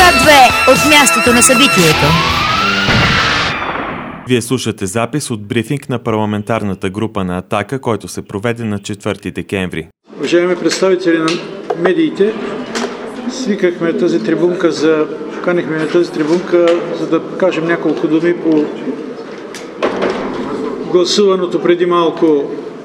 2 от мястото на събитието. Вие слушате запис от брифинг на парламентарната група на Атака, който се проведе на 4 декември. Уважаеми представители на медиите, свикахме тази трибунка поканихме на тази трибунка, за да кажем няколко думи по гласуваното преди малко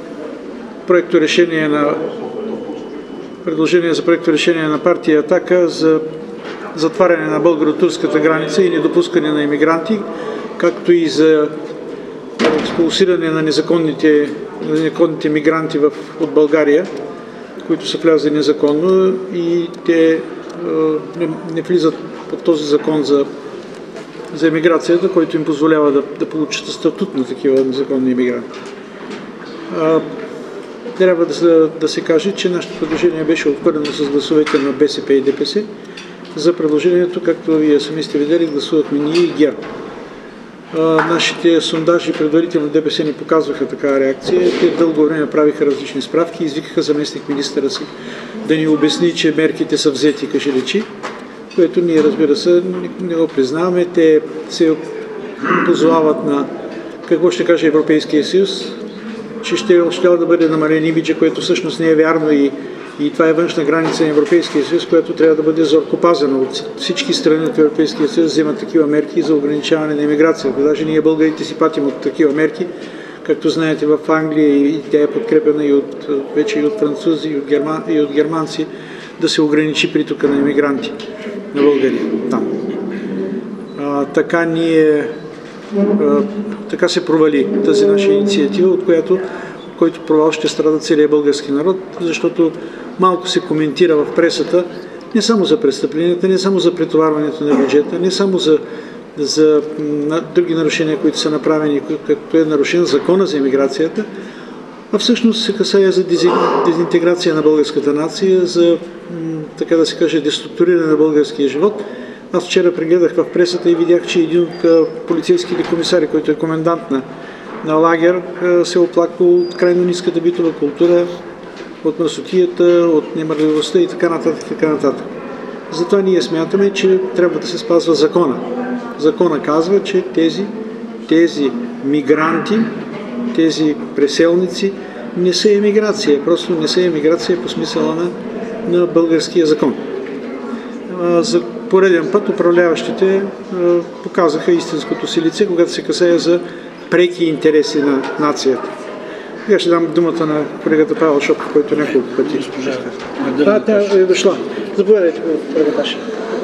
предложение за проекторешение на партия Атака за затваряне на българо-турската граница и недопускане на имигранти, както и за експулсиране на незаконните мигранти от България, които са влязли незаконно и те не влизат под този закон за емиграцията, който им позволява да получат статут на такива незаконни имигранти. Трябва да се каже, че нашето предложение беше отхвърлено с гласовете на БСП и ДПС. За предложението, както вие сами сте видели, гласувахме ние и ГЕРБ. Нашите сондажи предварително ДПС ни показваха такава реакция. Те дълго време правиха различни справки, извикаха заместник-министъра си да ни обясни, че мерките са взети кажи-речи, което ние, разбира се, не го признаваме. Те се позовават на какво ще каже Европейския съюз, че ще да бъде намален имиджа, което всъщност не е вярно и това е външна граница на Европейския съюз, която трябва да бъде зорко пазена. От всички страни от Европейския съюз вземат такива мерки за ограничаване на имиграцията. Даже ние българите си патим от такива мерки, както знаете в Англия, и тя е подкрепена вече и от французи, и от германци, да се ограничи притока на имигранти на България там. Така се провали тази наша инициатива, от който провал ще страда целият български народ, защото малко се коментира в пресата не само за престъпленията, не само за претоварването на бюджета, не само за други нарушения, които са направени, както е нарушен закона за имиграцията, а всъщност се касае за дезинтеграция на българската нация, за, така да се каже, деструктуриране на българския живот. Аз вчера прегледах в пресата и видях, че един от полицейските комисари, който е комендант на лагер, се оплаква от крайно ниската битова култура, от мръсотията, от немърливостта и така нататък. Затова ние смятаме, че трябва да се спазва закона. Закона казва, че тези мигранти, тези преселници не са емиграция. Просто не са емиграция по смисъла на българския закон. За пореден път управляващите показаха истинското си лице, когато се касае за преки интереси на нацията. Я ще дам думата на колегата Павел Шопов, който няколко пъти. Тя е дошла. Заповядайте, колегаташа.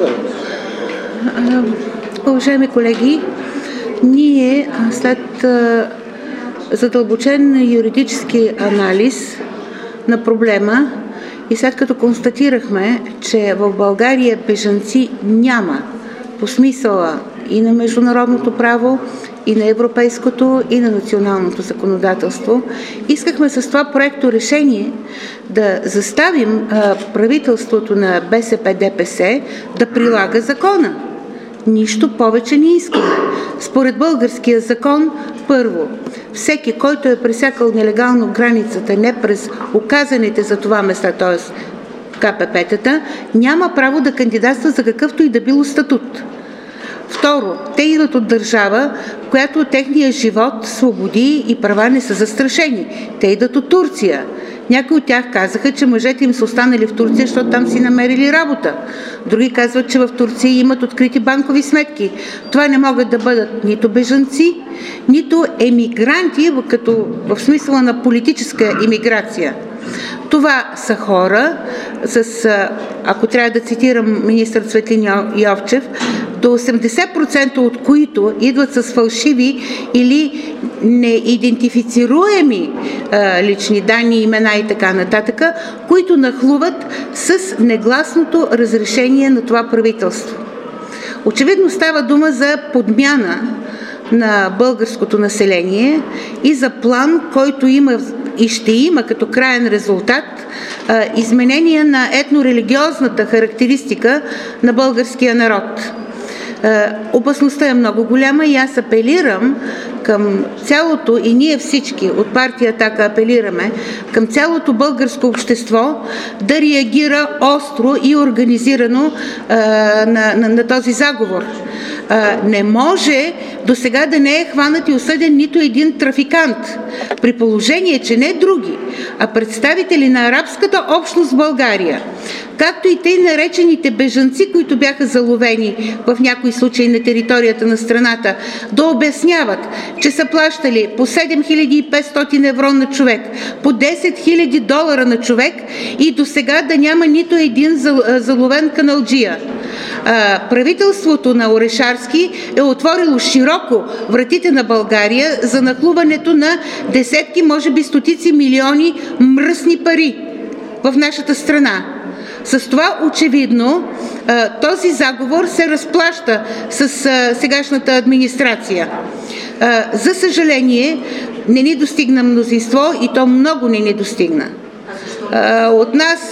Уважаеми колеги, ние след задълбочен юридически анализ на проблема и след като констатирахме, че в България бежанци няма по смисъла и на международното право, и на европейското, и на националното законодателство, искахме с това проекто решение да заставим правителството на БСП-ДПС да прилага закона. Нищо повече не искаме. Според българския закон, първо, всеки, който е пресякал нелегално границата не през указаните за това места, т.е. КПП-тата, няма право да кандидатства за какъвто и да било статут. Второ, те идват от държава, в която техният живот, свободи и права не са застрашени. Те идват от Турция. Някои от тях казаха, че мъжете им са останали в Турция, защото там си намерили работа. Други казват, че в Турция имат открити банкови сметки. Това не могат да бъдат нито бежанци, нито емигранти, като в смисъла на политическа имиграция. Това са хора ако трябва да цитирам министър Цветлин Йовчев, до 80% от които идват с фалшиви или неидентифицируеми лични данни, имена и така нататък, които нахлуват с негласното разрешение на това правителство. Очевидно става дума за подмяна на българското население и за план, който има и ще има като краен резултат изменение на етнорелигиозната характеристика на българския народ. Опасността е много голяма и аз апелирам към цялото, и ние всички от партия Атака апелираме към цялото българско общество да реагира остро и организирано на този заговор. Не може до сега да не е хванат и осъден нито един трафикант, при положение, че не други, а представители на арабската общност в България, както и тъй наречените бежанци, които бяха заловени в някои случаи на територията на страната, да обясняват, че са плащали по 7500 евро на човек, по 10 000 долара на човек и до сега да няма нито един заловен каналджия. Правителството на Орешарски е отворило широко вратите на България за нахлуването на десетки, може би стотици милиони мръсни пари в нашата страна. С това очевидно този заговор се разплаща с сегашната администрация. За съжаление, не ни достигна мнозинство и то много не ни достигна. От нас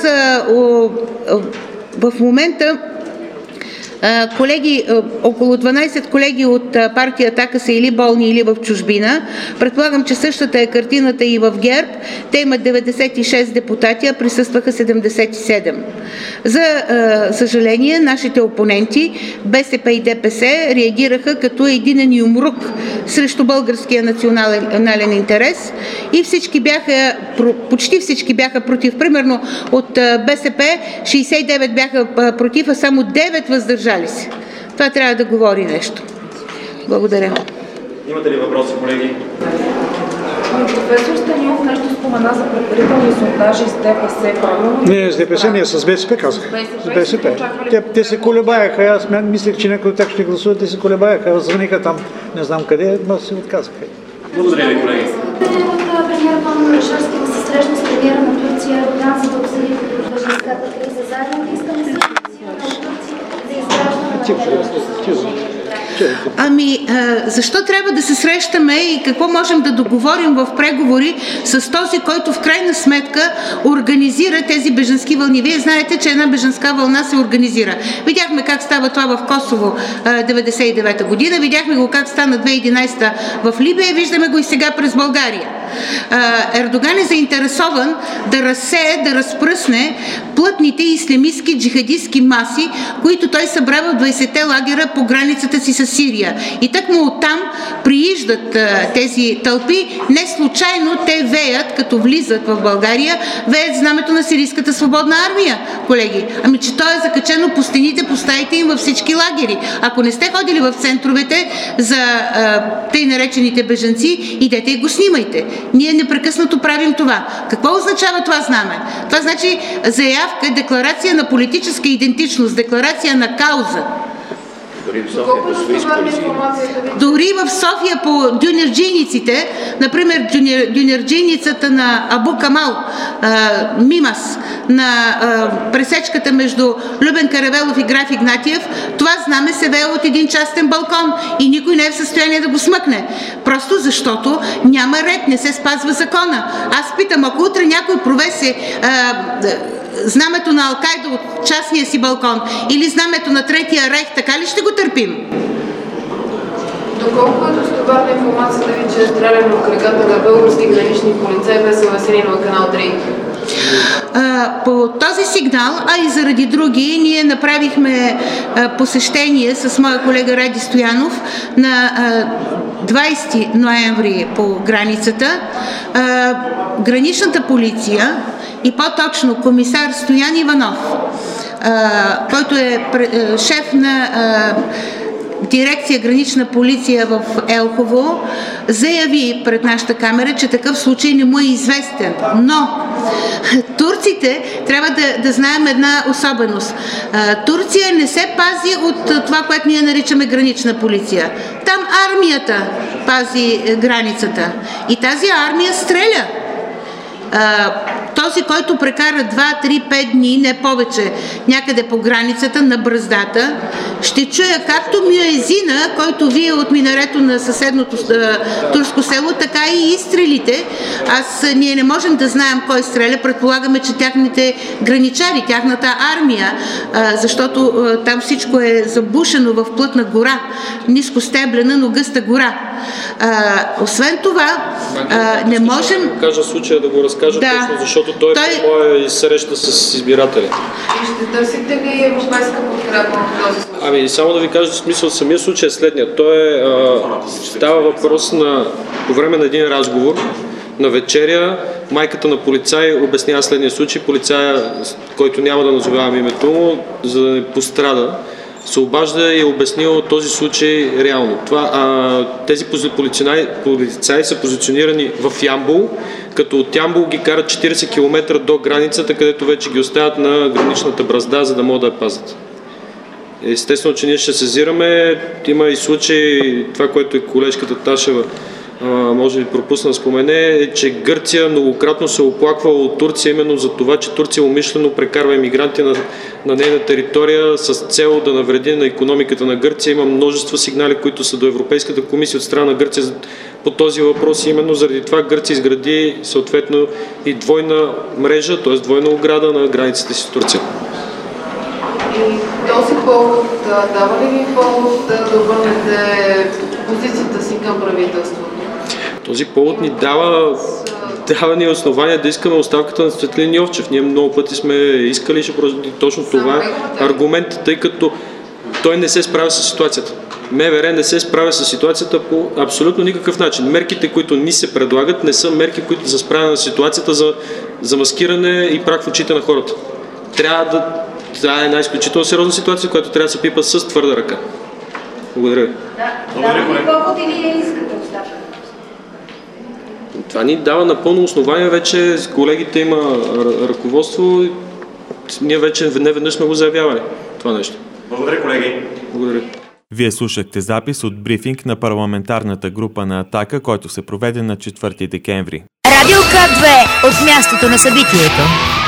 в момента колеги, около 12 колеги от партия Атака са или болни, или в чужбина. Предполагам, че същата е картината и в ГЕРБ. Те имат 96 депутати, а присъстваха 77. За съжаление, нашите опоненти, БСП и ДПС, реагираха като единен юмрук срещу българския национален интерес и почти всички бяха против. Примерно от БСП 69 бяха против, а само 9 въздържали се. Това трябва да говори нещо. Благодаря. Имате ли въпроси, колеги? Професор Станилов нещо спомена за предварителни сондажи с ДПС. Не, с ДПС, не, с БСП казах. С БСП. Те се колебаяха. Аз мислех, че някои от тях ще гласуват. Те се колебаяха. Звъниха там, не знам къде, но се отказаха. Благодаря ви, колеги. Премиер Пламен Орешарски да се срещне с премиера на Турция Ердоган, за да обсъди бежанската криза. Заедно искаме да защо трябва да се срещаме и какво можем да договорим в преговори с този, който в крайна сметка организира тези бежански вълни? Вие знаете, че една бежанска вълна се организира. Видяхме как става това в Косово 1999 година, видяхме го как стана 2011 в Либия, виждаме го и сега през България. Ердоган е заинтересован да разсее, да разпръсне плътните ислямистки джихадистски маси, които той събра в 20-те лагера по границата си с Сирия. И тъкмо оттам прииждат тези тълпи. Не случайно те веят, като влизат в България, веят знамето на Сирийската свободна армия, колеги. Ами че то е закачено по стените, по стаите им във всички лагери. Ако не сте ходили в центровете за тъй наречените бежанци, идете и го снимайте. Ние непрекъснато правим това. Какво означава това знаме? Това значи заявка, декларация на политическа идентичност, декларация на кауза. Дори в София по дюнерджийниците, например дюнерджийницата на Абу Камал, Мимас, на пресечката между Любен Каравелов и граф Игнатиев, това знаме се вее от един частен балкон и никой не е в състояние да го смъкне. Просто защото няма ред, не се спазва закона. Аз питам, ако утре някой провесе знамето на Ал-Кайда от частния си балкон или знамето на Третия рейх, така ли ще го търпим? Доколко е достоверна информацията ви, че е стрелян от краката на български гранични полицаи без съгласение на канал 3? По този сигнал, а и заради други, ние направихме посещение с моя колега Ради Стоянов на 20 ноември по границата. Граничната полиция и по-точно комисар Стоян Иванов, който е шеф на дирекция гранична полиция в Елхово, заяви пред нашата камера, че такъв случай не му е известен. Но турците трябва да знаем една особеност. Турция не се пази от това, което ние наричаме гранична полиция. Там армията пази границата. И тази армия стреля. Този, който прекара 2, 3, 5 дни, не повече, някъде по границата на Браздата, ще чуя както мюезина, който вие от минарето на съседното турско село, така и изстрелите. Ние не можем да знаем кой стреля. Предполагаме, че тяхните граничари, тяхната армия, защото там всичко е забушено в плътна гора, ниско стеблена, но гъста гора. Освен това, не можем... Да кажа случая, да го разкажа точно, защото той е моя среща с избиратели. Ще търсите ли европейска подкрепа в този случай? Само да ви кажа, в смисъл, самия случай е следния. Става въпрос по време на един разговор, на вечеря, майката на полицай обяснява следния случай. Полицая, който няма да назовавам името му, за да не пострада, се обажда и е обяснил този случай реално. Тези полицаи са позиционирани в Ямбол, като от Ямбол ги карат 40 км до границата, където вече ги оставят на граничната бразда, за да могат да я пазят. Естествено, че ние ще сезираме. Има и случай, това, което и колежката Ташева може би пропусна да спомене, е, че Гърция многократно се оплаква от Турция именно за това, че Турция умишлено прекарва имигранти на нейна територия с цел да навреди на икономиката на Гърция. Има множество сигнали, които са до Европейската комисия от страна на Гърция по този въпрос. Именно заради това Гърция изгради съответно и двойна мрежа, т.е. двойна ограда на границите си с Турция. И този повод дава ли ви повод да обърнете позицията си към правителството? Този повод ни дава ни основания да искаме оставката на Цветлин Йовчев. Ние много пъти сме искали, ще продължим точно това аргумент, тъй като той не се справя с ситуацията. МВР не се справя с ситуацията по абсолютно никакъв начин. Мерките, които ни се предлагат, не са мерки, които са справени на ситуацията за маскиране и прах в очите на хората. Това е една изключително сериозна ситуация, която трябва да се пипа с твърда ръка. Благодаря ви. Дава ли повод или искате оставка? Това ни дава напълно основание. Вече с колегите има ръководство. Ние вече не веднъж сме го заявявали това нещо. Благодаря, колеги. Благодаря. Вие слушахте запис от брифинг на парламентарната група на Атака, който се проведе на 4 декември. Радио К2 от мястото на събитието.